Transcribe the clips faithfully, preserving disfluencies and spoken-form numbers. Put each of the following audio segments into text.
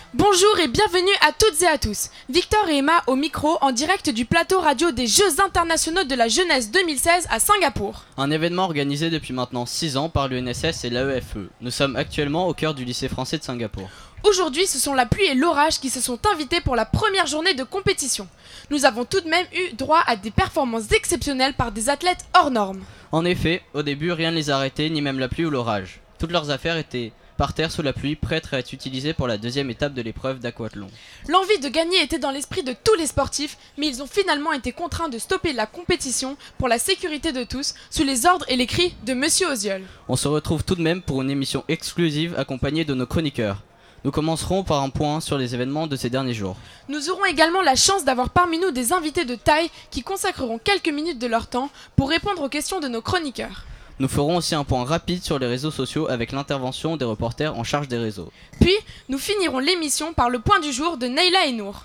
Bonjour et bienvenue à toutes et à tous. Victor et Emma au micro en direct du plateau radio des Jeux internationaux de la jeunesse deux mille seize à Singapour. Un événement organisé depuis maintenant six ans par l'U N S S et l'A E F E. Nous sommes actuellement au cœur du lycée français de Singapour. Aujourd'hui, ce sont la pluie et l'orage qui se sont invités pour la première journée de compétition. Nous avons tout de même eu droit à des performances exceptionnelles par des athlètes hors normes. En effet, au début, rien ne les arrêtait, ni même la pluie ou l'orage. Toutes leurs affaires étaient par terre sous la pluie, prêtes à être utilisées pour la deuxième étape de l'épreuve d'aquathlon. L'envie de gagner était dans l'esprit de tous les sportifs, mais ils ont finalement été contraints de stopper la compétition pour la sécurité de tous, sous les ordres et les cris de Monsieur Oziol. On se retrouve tout de même pour une émission exclusive accompagnée de nos chroniqueurs. Nous commencerons par un point sur les événements de ces derniers jours. Nous aurons également la chance d'avoir parmi nous des invités de taille qui consacreront quelques minutes de leur temps pour répondre aux questions de nos chroniqueurs. Nous ferons aussi un point rapide sur les réseaux sociaux avec l'intervention des reporters en charge des réseaux. Puis, nous finirons l'émission par le point du jour de Neila et Nour.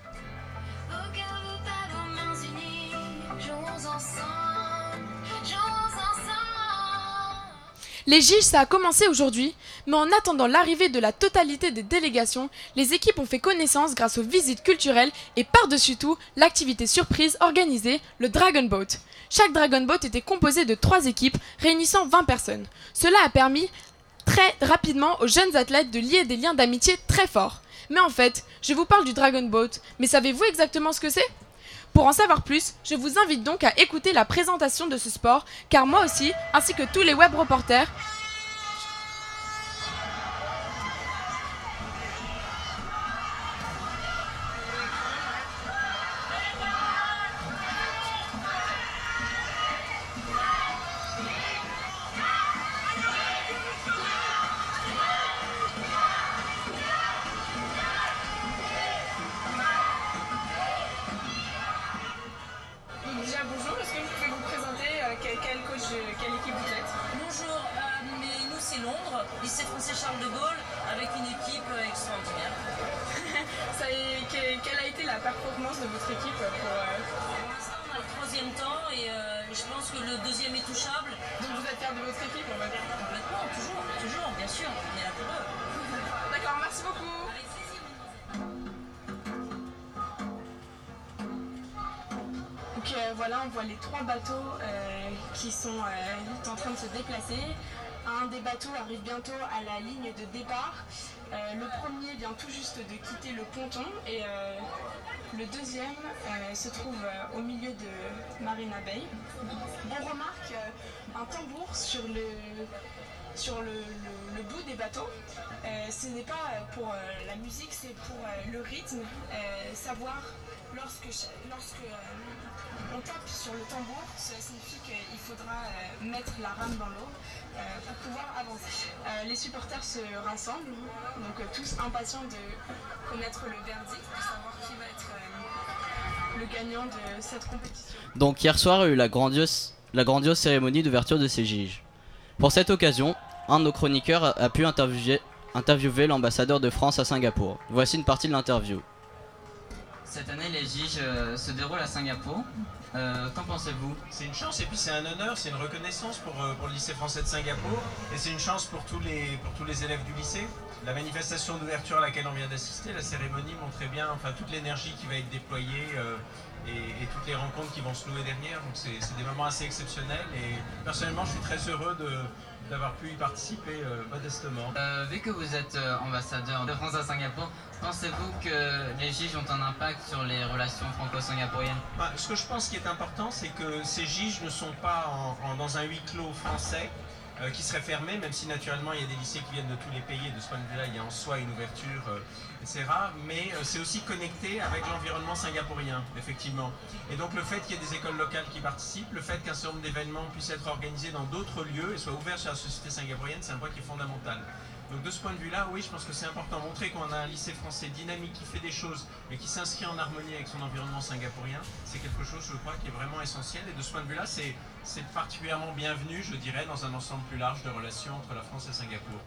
Les J I G, ça a commencé aujourd'hui, mais en attendant l'arrivée de la totalité des délégations, les équipes ont fait connaissance grâce aux visites culturelles et par-dessus tout, l'activité surprise organisée, le Dragon Boat. Chaque Dragon Boat était composé de trois équipes réunissant vingt personnes. Cela a permis très rapidement aux jeunes athlètes de lier des liens d'amitié très forts. Mais en fait, je vous parle du Dragon Boat, mais savez-vous exactement ce que c'est ? Pour en savoir plus, je vous invite donc à écouter la présentation de ce sport, car moi aussi, ainsi que tous les web reporters, Déjà bonjour, est-ce que vous pouvez vous présenter euh, quel, quel coach, de, quelle équipe vous êtes? Bonjour, euh, mais nous c'est Londres, lycée français Charles de Gaulle, avec une équipe euh, extraordinaire. Ça est, que, quelle a été la performance de votre équipe pour, euh... Pour l'instant on a le troisième temps et euh, je pense que le deuxième est touchable. Donc vous êtes fiers de votre équipe, on va dire? Complètement, toujours, toujours, bien sûr, on est là pour eux. D'accord, merci beaucoup. Avec plaisir, mademoiselle. Donc euh, voilà, on voit les trois bateaux euh, qui sont euh, en train de se déplacer. Un des bateaux arrive bientôt à la ligne de départ. Euh, le premier vient tout juste de quitter le ponton et euh, le deuxième euh, se trouve euh, au milieu de Marina Bay. On remarque euh, un tambour sur le, sur le, le, le bout des bateaux. Euh, ce n'est pas pour euh, la musique, c'est pour euh, le rythme, euh, savoir lorsque, lorsque euh, on tape sur le tambour, cela signifie qu'il faudra euh, mettre la rame dans l'eau euh, pour pouvoir avancer. Euh, les supporters se rassemblent, donc euh, tous impatients de connaître le verdict, de savoir qui va être euh, le gagnant de cette compétition. Donc hier soir a eu la grandiose, la grandiose cérémonie d'ouverture de ces J I G. Pour cette occasion, un de nos chroniqueurs a, a pu interviewer, interviewer l'ambassadeur de France à Singapour. Voici une partie de l'interview. Cette année, les J I G euh, se déroulent à Singapour. Euh, qu'en pensez-vous? C'est une chance et puis c'est un honneur, c'est une reconnaissance pour, euh, pour le lycée français de Singapour et c'est une chance pour tous, les, pour tous les élèves du lycée. La manifestation d'ouverture à laquelle on vient d'assister, la cérémonie montrait bien enfin, toute l'énergie qui va être déployée euh, et, et toutes les rencontres qui vont se nouer derrière. Donc c'est des moments assez exceptionnels et personnellement je suis très heureux de d'avoir pu y participer euh, modestement. Euh, vu que vous êtes euh, ambassadeur de France à Singapour, pensez-vous que les J I G ont un impact sur les relations franco-singapouriennes? Bah, ce que je pense qui est important, c'est que ces J I G ne sont pas en, en, dans un huis clos français euh, qui serait fermé, même si naturellement il y a des lycées qui viennent de tous les pays et de ce point de vue-là, il y a en soi une ouverture, euh, et cetera. Mais euh, c'est aussi connecté avec l'environnement singapourien, effectivement. Et donc le fait qu'il y ait des écoles locales qui participent, le fait qu'un certain nombre d'événements puissent être organisés dans d'autres lieux et soient ouverts sur la société singapourienne, c'est un point qui est fondamental. Donc de ce point de vue-là, oui, je pense que c'est important. Montrer qu'on a un lycée français dynamique qui fait des choses, mais qui s'inscrit en harmonie avec son environnement singapourien, c'est quelque chose, je crois, qui est vraiment essentiel. Et de ce point de vue-là, c'est particulièrement bienvenu, je dirais, dans un ensemble plus large de relations entre la France et Singapour.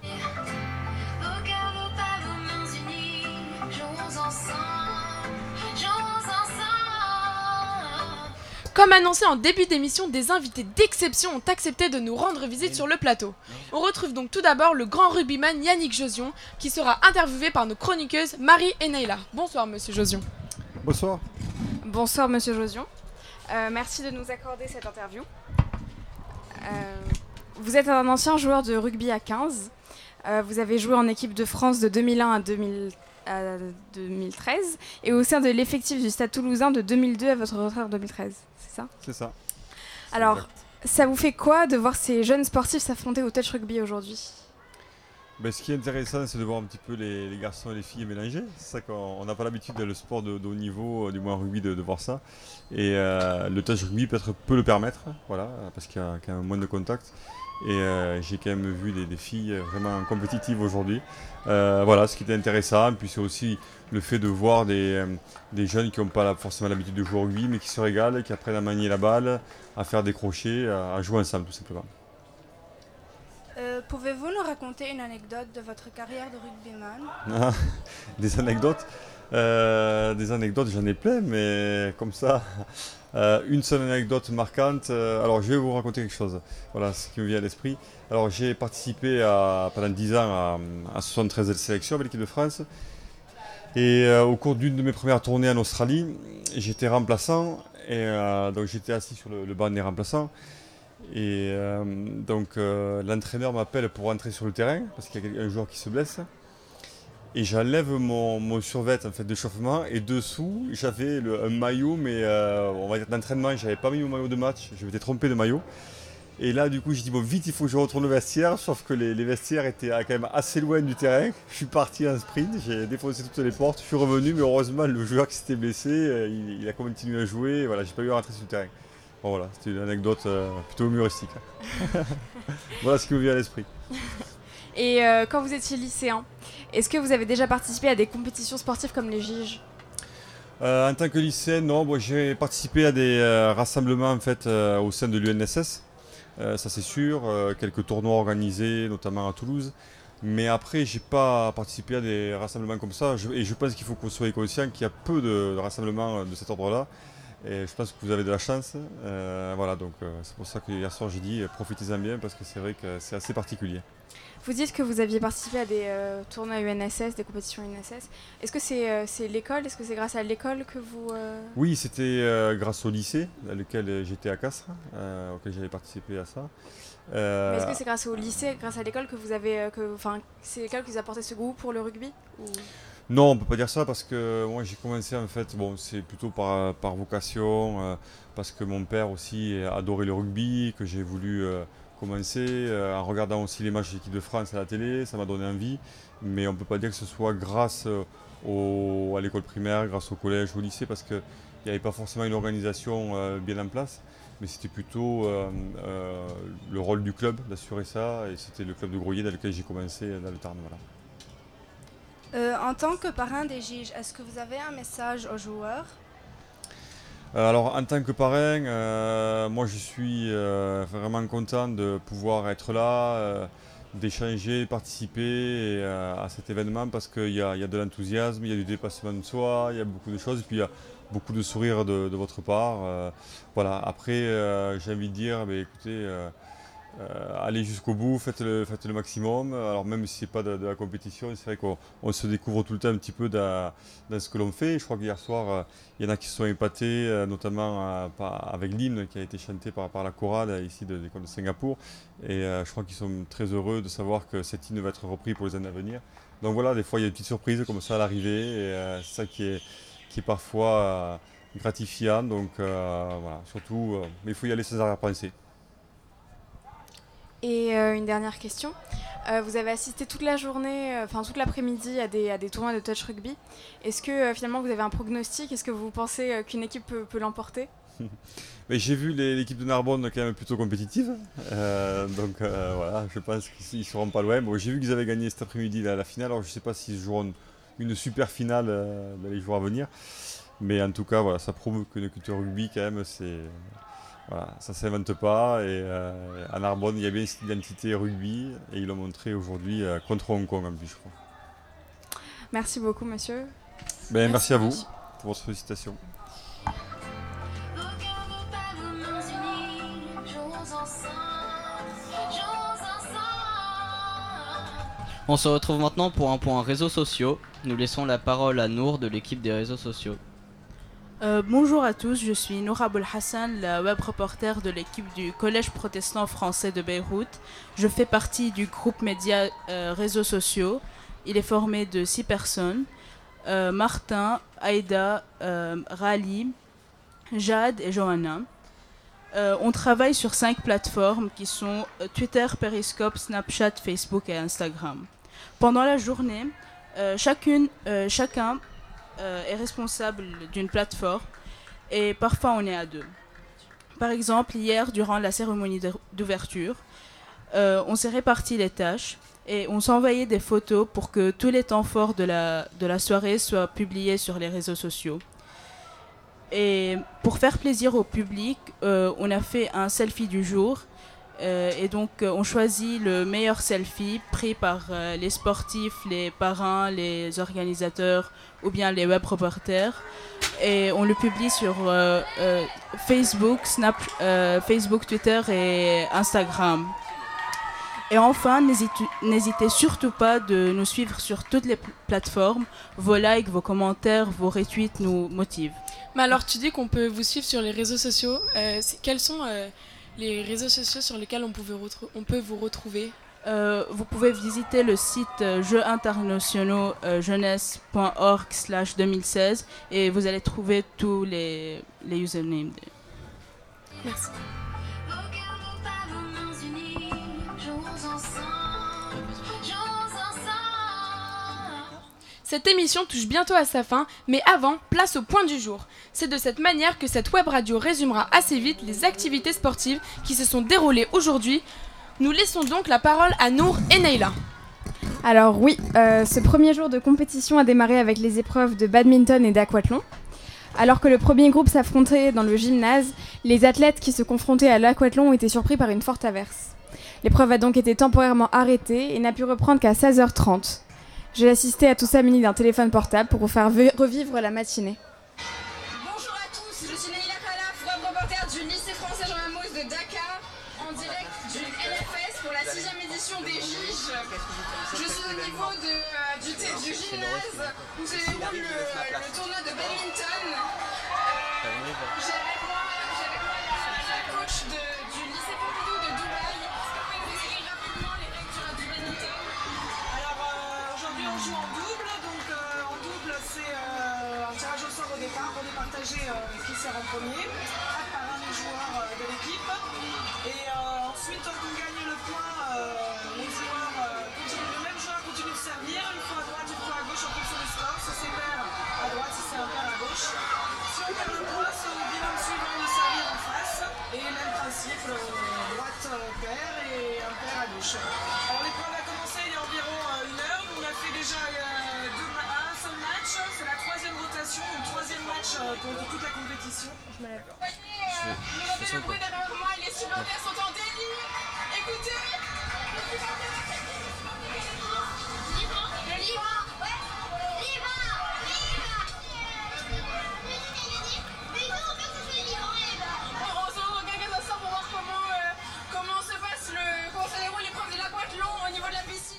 Vos cœurs, vos pas, vos mains unies, jouons ensemble, jouons ensemble. Comme annoncé en début d'émission, des invités d'exception ont accepté de nous rendre visite sur le plateau. On retrouve donc tout d'abord le grand rugbyman Yannick Josion, qui sera interviewé par nos chroniqueuses Marie et Naïla. Bonsoir monsieur Josion. Bonsoir. Bonsoir monsieur Josion. Euh, merci de nous accorder cette interview. Euh, vous êtes un ancien joueur de rugby à quinze. Euh, vous avez joué en équipe de France de deux mille un à deux mille, à deux mille treize et au sein de l'effectif du Stade Toulousain de deux mille deux à votre retraite en deux mille treize. C'est ça ? C'est ça. Alors, exact. Ça vous fait quoi de voir ces jeunes sportifs s'affronter au touch rugby aujourd'hui ? Ben, ce qui est intéressant, c'est de voir un petit peu les, les garçons et les filles mélangés. C'est ça qu'on n'a pas l'habitude dans le sport de, de haut niveau, du moins rugby, de, de voir ça. Et euh, le touch rugby peut-être peut le permettre, voilà, parce qu'il y a quand même moins de contact. Et euh, j'ai quand même vu des, des filles vraiment compétitives aujourd'hui. Euh, voilà, ce qui était intéressant. Puis c'est aussi le fait de voir des, euh, des jeunes qui n'ont pas la, forcément l'habitude de jouer au rugby, mais qui se régalent, qui apprennent à manier la balle, à faire des crochets, à, à jouer ensemble tout simplement. Euh, pouvez-vous nous raconter une anecdote de votre carrière de rugbyman ? Ah, des anecdotes euh, Des anecdotes, j'en ai plein, mais comme ça, euh, une seule anecdote marquante. Euh, alors, je vais vous raconter quelque chose. Voilà ce qui me vient à l'esprit. Alors, j'ai participé à, pendant dix ans à, à soixante-treize sélections avec l'équipe de France. Et euh, au cours d'une de mes premières tournées en Australie, j'étais remplaçant. Et euh, donc, j'étais assis sur le, le banc des remplaçants. Et euh, donc euh, l'entraîneur m'appelle pour rentrer sur le terrain parce qu'il y a un joueur qui se blesse. Et j'enlève mon, mon survêt en fait, d'échauffement et dessous j'avais le, un maillot, mais euh, on va dire d'entraînement. J'avais pas mis mon maillot de match, je m'étais trompé de maillot. Et là du coup j'ai dit bon vite il faut que je retourne au vestiaire, sauf que les, les vestiaires étaient quand même assez loin du terrain. Je suis parti en sprint, j'ai défoncé toutes les portes, je suis revenu, mais heureusement le joueur qui s'était blessé, il, il a continué à jouer. Voilà, j'ai pas eu à rentrer sur le terrain. Bon, voilà, c'était une anecdote euh, plutôt humoristique. Voilà ce qui me vient à l'esprit. Et euh, quand vous étiez lycéen, est-ce que vous avez déjà participé à des compétitions sportives comme les G I G ? euh, En tant que lycéen, non. Bon, j'ai participé à des euh, rassemblements en fait, euh, au sein de l'U N S S. Euh, ça c'est sûr. Euh, quelques tournois organisés, notamment à Toulouse. Mais après, j'ai pas participé à des rassemblements comme ça. Je, et je pense qu'il faut que vous soyez conscient qu'il y a peu de, de rassemblements de cet ordre-là. Et je pense que vous avez de la chance. Euh, voilà, donc euh, c'est pour ça que hier soir j'ai dit euh, profitez-en bien parce que c'est vrai que c'est assez particulier. Vous dites que vous aviez participé à des euh, tournois U N S S, des compétitions U N S S. Est-ce que c'est euh, c'est l'école ? Est-ce que c'est grâce à l'école que vous... Euh... Oui, c'était euh, grâce au lycée dans lequel j'étais à Castres, euh, auquel j'avais participé à ça. Euh... Mais est-ce que c'est grâce au lycée, grâce à l'école que vous avez... Euh, que, enfin, c'est l'école qui vous a apporté ce goût pour le rugby ou... Non, on ne peut pas dire ça parce que moi j'ai commencé en fait, bon c'est plutôt par, par vocation, euh, parce que mon père aussi adorait le rugby, que j'ai voulu euh, commencer, euh, en regardant aussi les matchs de l'équipe de France à la télé, ça m'a donné envie, mais on ne peut pas dire que ce soit grâce au, à l'école primaire, grâce au collège, au lycée, parce qu'il n'y avait pas forcément une organisation euh, bien en place, mais c'était plutôt euh, euh, le rôle du club d'assurer ça, et c'était le club de Groyer dans lequel j'ai commencé dans le Tarn. Voilà. Euh, en tant que parrain des G I G, est-ce que vous avez un message aux joueurs ? euh, Alors en tant que parrain, euh, moi je suis euh, vraiment content de pouvoir être là, euh, d'échanger, participer et, euh, à cet événement parce qu'il y, y a de l'enthousiasme, il y a du dépassement de soi, il y a beaucoup de choses et puis il y a beaucoup de sourires de, de votre part. Euh, voilà. Après euh, j'ai envie de dire, bah, écoutez, euh, Euh, allez jusqu'au bout, faites le, faites le maximum. Alors même si ce n'est pas de, de la compétition, c'est vrai qu'on on se découvre tout le temps un petit peu dans, dans ce que l'on fait. Je crois qu'hier soir, il euh, y en a qui se sont épatés, euh, notamment euh, par, avec l'hymne qui a été chanté par, par la chorale ici de l'école de Singapour. Et euh, je crois qu'ils sont très heureux de savoir que cet hymne va être repris pour les années à venir. Donc voilà, des fois il y a des petites surprises comme ça à l'arrivée. Et euh, c'est ça qui est, qui est parfois euh, gratifiant. Donc euh, voilà, surtout, euh, mais il faut y aller sans arrière-pensée. Et euh, une dernière question. Euh, vous avez assisté toute la journée, enfin euh, toute l'après-midi à des, à des tournois de touch rugby. Est-ce que euh, finalement vous avez un pronostic ? Est-ce que vous pensez euh, qu'une équipe peut, peut l'emporter ? Mais j'ai vu les, l'équipe de Narbonne quand même plutôt compétitive. Euh, donc euh, voilà, je pense qu'ils ne seront pas loin. Bon, j'ai vu qu'ils avaient gagné cet après-midi la, la finale. Alors je ne sais pas s'ils joueront une, une super finale euh, dans les jours à venir. Mais en tout cas, voilà, ça prouve que le culture rugby quand même, c'est... Voilà, ça ne s'invente pas et euh, à Narbonne il y a bien cette identité rugby et ils l'ont montré aujourd'hui euh, contre Hong Kong en plus je crois. Merci beaucoup monsieur. Ben, merci, merci à vous pour votre sollicitation. Vos cœurs, vos pas On se retrouve maintenant pour un point réseaux sociaux. Nous laissons la parole à Nour de l'équipe des réseaux sociaux. Euh, bonjour à tous, je suis Noura Boulhassan, la web reporter de l'équipe du Collège protestant français de Beyrouth. Je fais partie du groupe média euh, réseaux sociaux. Il est formé de six personnes. Euh, Martin, Aïda, euh, Rali, Jade et Johanna. Euh, on travaille sur cinq plateformes qui sont euh, Twitter, Periscope, Snapchat, Facebook et Instagram. Pendant la journée, euh, chacune, euh, chacun euh, est responsable d'une plateforme et parfois on est à deux. Par exemple, hier, durant la cérémonie d'ouverture, euh, on s'est réparti les tâches et on s'envoyait des photos pour que tous les temps forts de la, de la soirée soient publiés sur les réseaux sociaux. Et pour faire plaisir au public, euh, on a fait un selfie du jour. Euh, et donc, euh, on choisit le meilleur selfie pris par euh, les sportifs, les parrains, les organisateurs ou bien les web reporters. Et on le publie sur euh, euh, Facebook, Snap, euh, Facebook, Twitter et Instagram. Et enfin, n'hésitez surtout pas de nous suivre sur toutes les plateformes. Vos likes, vos commentaires, vos retweets nous motivent. Mais alors, tu dis qu'on peut vous suivre sur les réseaux sociaux. Euh, quels sont euh, les réseaux sociaux sur lesquels on, pouvait on peut vous retrouver? euh, Vous pouvez visiter le site euh, jeux internationaux euh, jeunesse point org slash deux mille seize et vous allez trouver tous les, les usernames. Merci. Cette émission touche bientôt à sa fin, mais avant, place au point du jour. C'est de cette manière que cette web radio résumera assez vite les activités sportives qui se sont déroulées aujourd'hui. Nous laissons donc la parole à Nour et Neila. Alors oui, euh, ce premier jour de compétition a démarré avec les épreuves de badminton et d'aquathlon. Alors que le premier groupe s'affrontait dans le gymnase, les athlètes qui se confrontaient à l'aquathlon ont été surpris par une forte averse. L'épreuve a donc été temporairement arrêtée et n'a pu reprendre qu'à seize heures trente. J'ai assisté à tout ça muni d'un téléphone portable pour vous faire revivre la matinée. Bonjour à tous, je suis Neila Khalaf, web reporter du lycée français Jean Amos de Dakar, en direct du L F S pour la sixième édition des Giges. Je suis au niveau de, euh, du, du gymnase où se déroule le, le tournoi de badminton. Euh, j'ai avec moi, j'ai avec moi la, la coach de, du lycée Pompidou de Dubaï. Est-ce que vous pouvez nous expliquer rapidement les règles du badminton? Aujourd'hui on joue en double, donc euh, en double c'est euh, un tirage au sort au départ, on est partagé euh, qui sert en premier, par un des joueurs euh, de l'équipe, et euh, ensuite quand on gagne le point, euh, les joueurs, euh, continuent, le même joueur continue de servir, une fois à droite, une fois à gauche en fonction du score, si c'est pair à droite, si c'est un pair à gauche. Si on perd le point, c'est au binôme suivant de servir en face, et même principe, euh, droite euh, pair et un pair à gauche. Alors l'épreuve a commencé il y a environ euh, une heure. On a fait déjà euh, deux, un seul match, c'est la troisième rotation, le troisième match euh, pour toute la compétition. Je me lève. Vous voyez, euh, vous entendez le bruit derrière moi, les supporters sont en délire. Écoutez, le supporter de Liban, le Liban, ouais, Liban, On se retrouve dans quelques instants pour voir comment, euh, comment se passe le, comment se déroule l'épreuve de l'aquathlon au niveau de la piscine.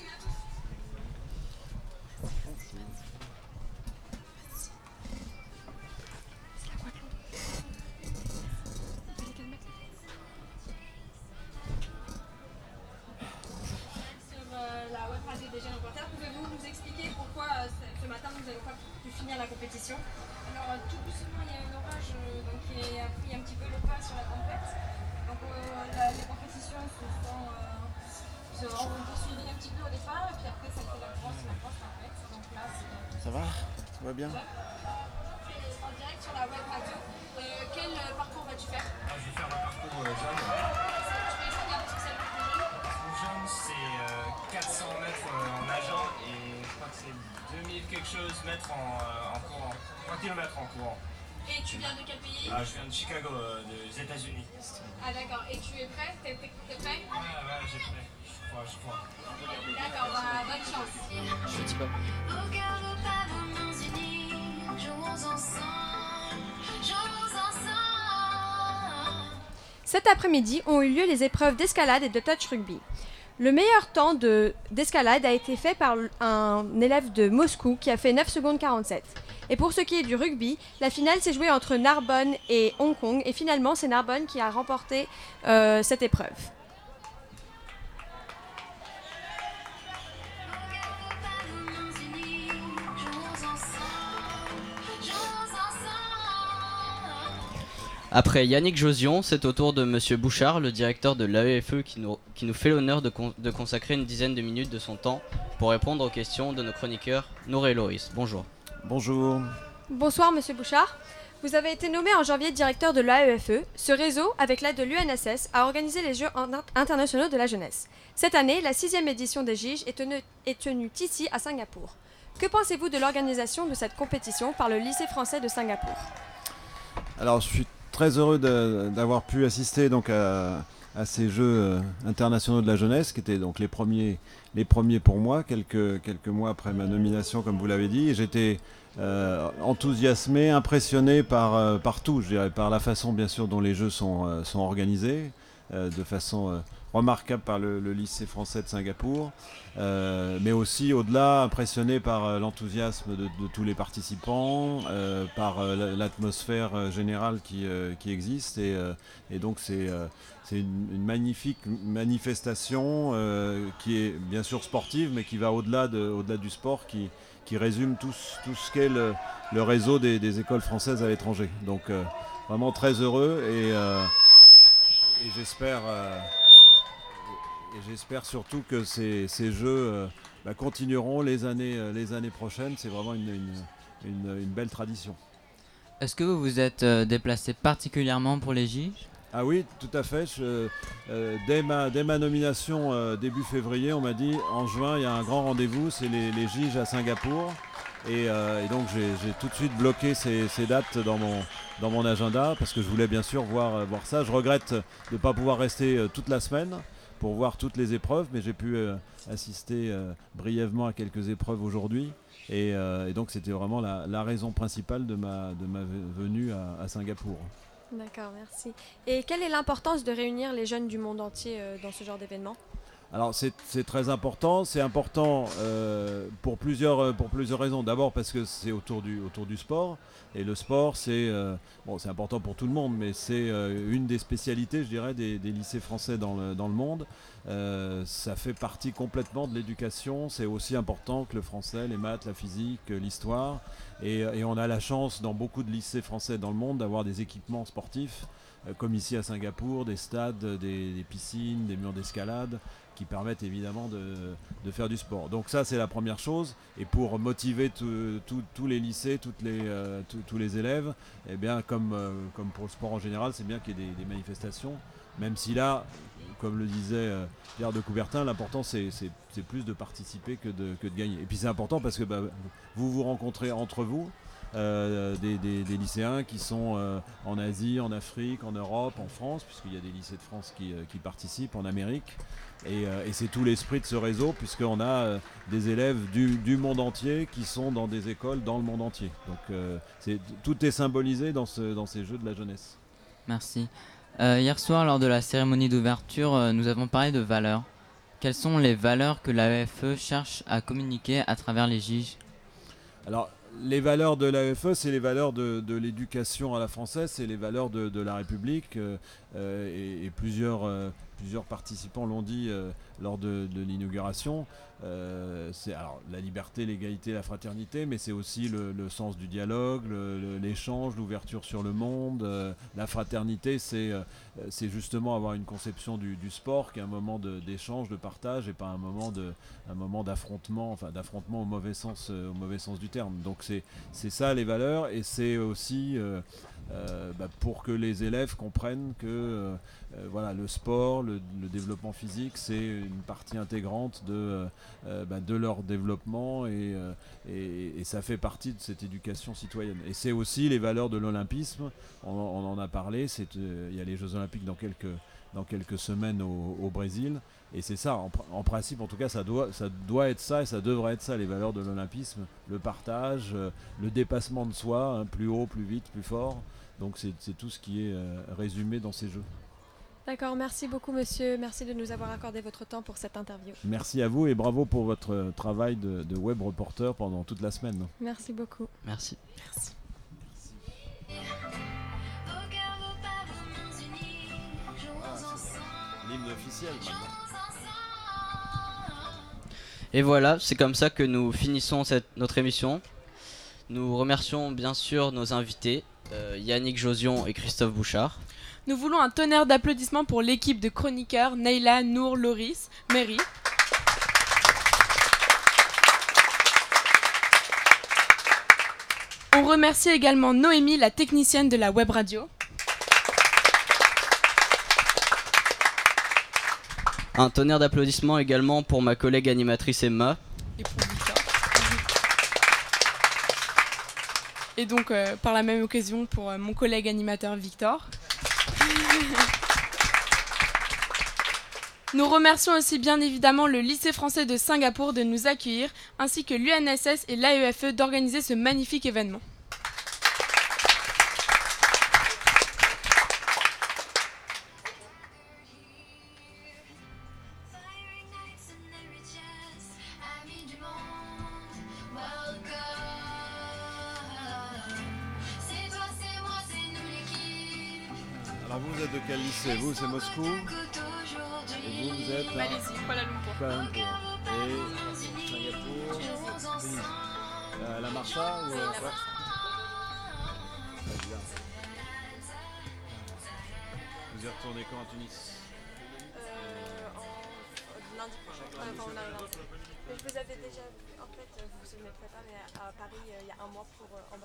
La web radio des jeunes reporters, pouvez-vous nous expliquer pourquoi euh, ce matin nous n'avons pas pu finir la compétition? Alors euh, tout doucement il y a un orage euh, donc, qui a pris un petit peu le pas sur la tempête. Donc euh, la, les compétitions se sont, euh, se ont poursuivies un petit peu au départ et puis après ça a été la grosse, la grosse tempête. Donc là c'est... Ça va? Ça va bien? En direct sur la web radio. Euh, quel euh, parcours vas-tu faire? Ah, je vais faire le parcours euh, jeune. Tu peux expliquer un petit peu celle plus jeune? Jeune, c'est euh, quatre cents mètres euh, en nageant et je crois que c'est deux mille quelque chose mètres en, euh, en courant. trois kilomètres en courant. Et tu viens de quel pays? Ah, je viens de Chicago, euh, des États-Unis. Ah d'accord, et tu es prêt? T'es, t'es, t'es prêt? Ouais, ouais, j'ai prêt. Je crois, je crois. D'accord, bah, bonne chance. Je dis pas. Au cœur de pas vos mains unies, jouons ensemble, jouons ensemble. Cet après-midi ont eu lieu les épreuves d'escalade et de touch rugby. Le meilleur temps de, d'escalade a été fait par un élève de Moscou qui a fait neuf secondes quarante-sept. Et pour ce qui est du rugby, la finale s'est jouée entre Narbonne et Hong Kong et finalement c'est Narbonne qui a remporté euh, cette épreuve. Après Yannick Josion, c'est au tour de Monsieur Bouchard, le directeur de l'A E F E, qui nous, qui nous fait l'honneur de, con, de consacrer une dizaine de minutes de son temps pour répondre aux questions de nos chroniqueurs Nour et Loïs. Bonjour. Bonjour. Bonsoir Monsieur Bouchard. Vous avez été nommé en janvier directeur de l'A E F E. Ce réseau, avec l'aide de l'U N S S, a organisé les Jeux internationaux de la jeunesse. Cette année, la sixième édition des J I J est tenue, est tenue ici à Singapour. Que pensez-vous de l'organisation de cette compétition par le lycée français de Singapour? Alors je suis très heureux de, d'avoir pu assister donc à, à ces Jeux internationaux de la jeunesse, qui étaient donc les premiers, les premiers pour moi, quelques, quelques mois après ma nomination, comme vous l'avez dit. Et j'étais euh, enthousiasmé, impressionné par, euh, par tout, je dirais, par la façon bien sûr dont les Jeux sont, euh, sont organisés, euh, de façon euh, remarquable par le, le lycée français de Singapour, euh, mais aussi au-delà impressionné par euh, l'enthousiasme de, de tous les participants, euh, par euh, l'atmosphère euh, générale qui, euh, qui existe, et, euh, et donc c'est euh, c'est une, une magnifique manifestation euh, qui est bien sûr sportive, mais qui va au-delà de, au-delà du sport, qui, qui résume tout, tout ce qu'est le, le réseau des, des écoles françaises à l'étranger. Donc euh, vraiment très heureux, et, euh, et j'espère... Euh, Et j'espère surtout que ces, ces jeux euh, bah, continueront les années, euh, les années prochaines. C'est vraiment une, une, une, une belle tradition. Est-ce que vous vous êtes euh, déplacé particulièrement pour les J I J ? Ah oui, tout à fait. Je, euh, dès, ma, dès ma nomination euh, début février, on m'a dit en juin, il y a un grand rendez-vous, c'est les, les J I J à Singapour. Et, euh, et donc j'ai, j'ai tout de suite bloqué ces, ces dates dans mon, dans mon agenda, parce que je voulais bien sûr voir, voir ça. Je regrette de ne pas pouvoir rester euh, toute la semaine pour voir toutes les épreuves, mais j'ai pu euh, assister euh, brièvement à quelques épreuves aujourd'hui, et, euh, et donc c'était vraiment la, la raison principale de ma, de ma venue à, à Singapour. D'accord, merci. Et quelle est l'importance de réunir les jeunes du monde entier euh, dans ce genre d'événement ? Alors c'est, c'est très important, c'est important euh, pour, plusieurs, pour plusieurs raisons. D'abord parce que c'est autour du, autour du sport, et le sport c'est, euh, bon, c'est important pour tout le monde, mais c'est euh, une des spécialités, je dirais, des, des lycées français dans le, dans le monde. Euh, ça fait partie complètement de l'éducation, c'est aussi important que le français, les maths, la physique, l'histoire, et, et on a la chance dans beaucoup de lycées français dans le monde d'avoir des équipements sportifs, euh, comme ici à Singapour, des stades, des, des piscines, des murs d'escalade, qui permettent évidemment de, de faire du sport. Donc ça c'est la première chose, et pour motiver tous les lycées, toutes les, euh, tous les élèves, eh bien, comme, euh, comme pour le sport en général, c'est bien qu'il y ait des, des manifestations, même si là, comme le disait euh, Pierre de Coubertin, l'important c'est, c'est, c'est plus de participer que de, que de gagner. Et puis c'est important parce que bah, vous vous rencontrez entre vous, Euh, des, des, des lycéens qui sont euh, en Asie, en Afrique, en Europe, en France, puisqu'il y a des lycées de France qui, euh, qui participent, en Amérique, et, euh, et c'est tout l'esprit de ce réseau, puisqu'on a euh, des élèves du, du monde entier qui sont dans des écoles dans le monde entier. Donc euh, c'est, tout est symbolisé dans, ce, dans ces Jeux de la jeunesse. Merci. Euh, hier soir, lors de la cérémonie d'ouverture, euh, nous avons parlé de valeurs. Quelles sont les valeurs que l'A E F E cherche à communiquer à travers les J I J ? Alors, les valeurs de l'A E F E, c'est les valeurs de, de l'éducation à la française, c'est les valeurs de, de la République, euh, et, et plusieurs, euh, plusieurs participants l'ont dit euh, lors de, de l'inauguration. Euh, c'est alors la liberté, l'égalité, la fraternité, mais c'est aussi le, le sens du dialogue, le, le, l'échange, l'ouverture sur le monde. Euh, la fraternité, c'est, euh, c'est justement avoir une conception du, du sport qui est un moment de, d'échange, de partage, et pas un moment, de, un moment d'affrontement, enfin d'affrontement au mauvais sens, euh, au mauvais sens du terme. Donc c'est, c'est ça les valeurs, et c'est aussi euh, euh, bah, pour que les élèves comprennent que euh, euh, voilà, le sport, le, le développement physique, c'est une partie intégrante de, euh, bah, de leur développement, et, euh, et, et ça fait partie de cette éducation citoyenne. Et c'est aussi les valeurs de l'olympisme, on, on en a parlé, c'est, euh, il y a les Jeux Olympiques dans quelques, dans quelques semaines au, au Brésil, et c'est ça, en, en principe en tout cas, ça doit, ça doit être ça, et ça devrait être ça, les valeurs de l'olympisme, le partage, euh, le dépassement de soi, hein, plus haut, plus vite, plus fort. Donc c'est, c'est tout ce qui est euh, résumé dans ces Jeux. D'accord, merci beaucoup monsieur, merci de nous avoir accordé votre temps pour cette interview. Merci à vous et bravo pour votre travail de, de web reporter pendant toute la semaine. Merci beaucoup. Merci. Merci. L'hymne officiel maintenant. Et voilà, c'est comme ça que nous finissons cette, notre émission. Nous remercions bien sûr nos invités, euh, Yannick Josion et Christophe Bouchard. Nous voulons un tonnerre d'applaudissements pour l'équipe de chroniqueurs Neila, Nour, Loris, Mary. On remercie également Noémie, la technicienne de la web radio. Un tonnerre d'applaudissements également pour ma collègue animatrice Emma. Et pour Victor. Et donc, euh, par la même occasion, pour euh, mon collègue animateur Victor. Nous remercions aussi bien évidemment le lycée français de Singapour de nous accueillir, ainsi que l'U N S S et l'A E F E d'organiser ce magnifique événement. Alors vous, vous êtes de quel lycée? Vous, c'est Moscou? Et vous, vous êtes à Malaisie, Kuala Lumpur. Kuala Lumpur. Et Singapour, Tunisie. La, la Marsa ou... La ouais. Marsa. Très bien. Vous y retournez quand à Tunis? Euh, en lundi prochain. Enfin, on a lundi. Je vous avais déjà vu, en fait, vous vous souvenez peut-être pas, mais à Paris, il y a un mois pour... Euh,